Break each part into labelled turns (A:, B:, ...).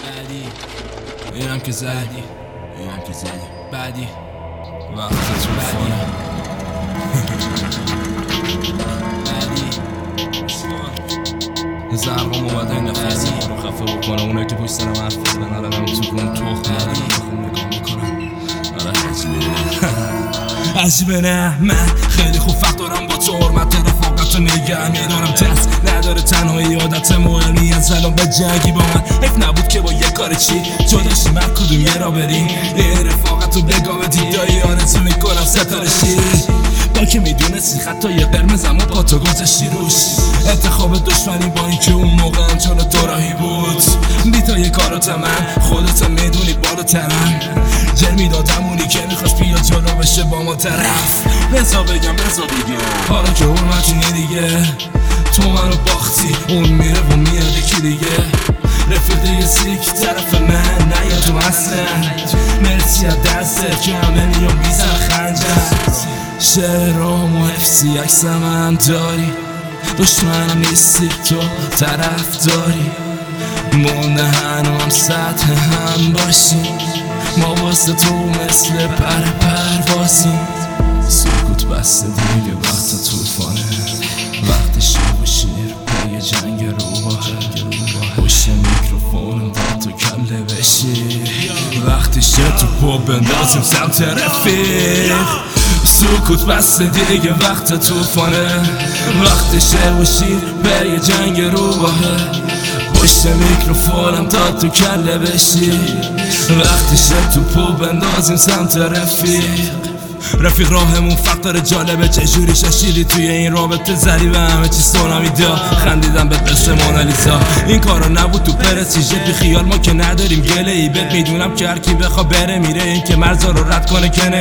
A: بعدی اینم که زدی بعدی وقت توفانه بعدی زرقام اومده این نفسی رو خفه بکنه اونایی که پشت سرم حرف بزنن الانم تو کن تخم نگاه میکنن عجیبه نه من خیلی خوب فقط دارم با تو حرمت رفاقت رو نگه میدارم دست نداره تنهایی عادت مهمی از الان به جنگی با من حیف نبود که با یه کار چی جداشی من کدوم یه را بریم یه رفاقت رو بگاه به دیدایی آرزو میکنم ستاره شی با که میدونستی خطای قرمزم و پاتو گذاشتی روش انتخاب دشمنی با این که اون موقع هم جلو دوراهی بود بیتای کارات من خودت میدونی بالاترم جر میدادم اونی که میخواست بیا جلو بشه با ما طرف بزا بگم بزا دیگه حالا که حرمتینی دیگه تو منو باختی اون میره و میاد یکی دیگه رفیق دیگه سیک طرف من نیا تو اصلا مرسی از دستت که همه میام بیزن خنجر شعرام و حفظی عکسم هم داری دشمنم نیستی تو طرف داری مونده هنوام سطح هم باشی ما واسه تو مثل پروازیم سکوت بسته دیگه وقت توفانه وقت شب و شیر پای جنگ روباه پشت میکروفونم داد تو کله بشی وقتی شد تو پا بندازیم سمت رفیق سکوت بسته دیگه وقت توفانه وقت شب و شیر پای جنگ روباه پشت میکروفونم داد تو کله بشی وقتی شد تو پا بندازیم سمت رفیق راهمون فقط جالبه چجوری ششیدی توی این رابطه ذریبه همه چی سونامیدا خندیدم به قصه مونالیزا این کارا نبود تو پرستیژه بی خیال ما که نداریم گله ای بهت میدونم که هرکی بخوا بره میره این که مرزا رو رد کنه که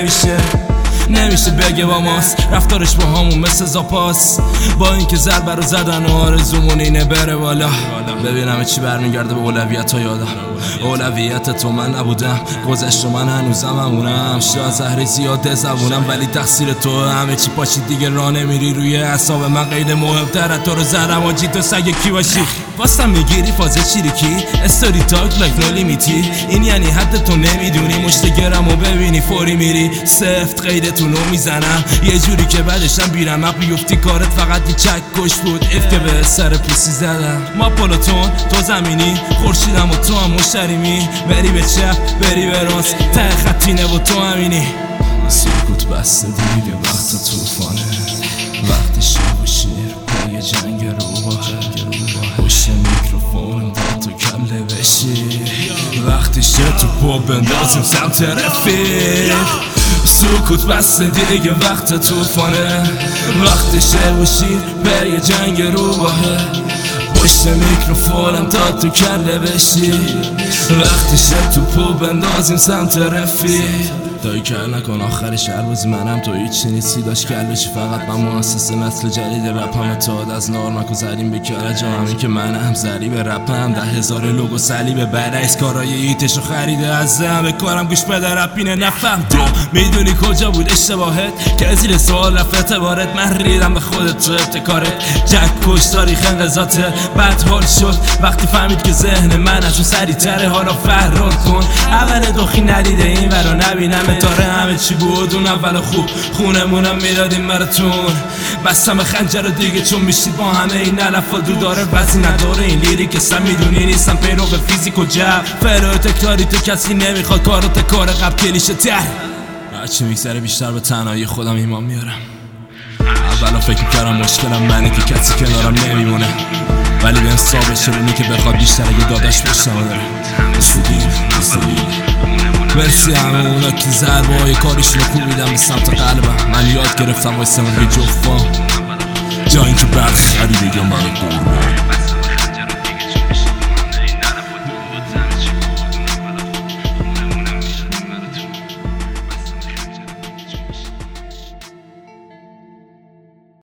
A: نمیشه بگه با ماست رفتارش با همون مثل زاپاس با اینکه ضربه رو زدن و آرزومون اینه بره بالا ببینم چی برمیگرده به اولویت ها یادم اولویت تو من نبودم گذشت و من هنوزم همونم شاید زهری زیاده زبونم ولی تقصیر تو همه چی پاشید دیگه راه نمیری روی اعصاب من غیر مهمتره تو رو زدم آجی تو سگ کی باشی واسم میگیری فاز چیریکی استوری تاک لایک نو لیمیتی این یعنی حد تو نمیدونی مشتگرم و ببینی فوری میری سفت قیدتونو میزنم یه جوری که بعدشم بیرم بیفتی کارت فقط یه چک کش بود اف که به سر پوسی زدم ما پلوتون تو زمینی خورشیدم و تو هم مشتریمی بری به چپ بری به راست ته خطینه و تو همینی سکوت بسته دیگه وقت توفانه وقت شب و شیر پای جنگ روباه پشت میکروفونم داد تو کله بشی وقتی شد تو پا بندازیم سمت رفیق سکوت بسته دیگه وقت توفانه وقت شب و شیر پای جنگ روباه پشت میکروفونم داد تو کله بشی وقتی شد تو پا بندازیم سمت رفیق دایی کر نکن آخر شهر بازی منم تو هیچی نیستی داشت کلشی فقط من مؤسس نسل جدید رپم تاد از نارمک و زریم بکاره جا همین که منم زری به رپم 10,000 لوگو صلیبه برعکس کارای ایتشو خریده از همه کارم گوش بده رپینه نفهم تو میدونی کجا بود اشتباهت که زیر سوال رفت اعتبارت من ریدم به خودت تو ابتکارت جک کش تاریخ انقضاته بعد حال شد وقتی فهمید که ذهن من ازون سریع تره حالا فرار کن اول دخی ندیده این ورا نبینم تاره همه چی بود اون اول خوب خونمونم میدادیم براتون بستم خنجر رو دیگه چون میشید با همه این علف و دو داره وزی نداره این لیریک اصلا میدونی نیستم پیرو فیزیک و جب فرای تکراری تو کسی نمیخواد کارات کار قبل کلیشه تر هرچی میگذره بیشتر به تنهایی خودم ایمان میارم اولا فکر میکردم مشکلم منه که کسی کنارم نمیمونه ولی به ثابت شده که بخواد بیشتر اگه داداش پشتم داره مرسی همه اونا که ضربه های کارشون رو کوبیدم به سمت قلبم من یاد گرفتم واسه من یه جفت جا این که برخری دیگه من قربان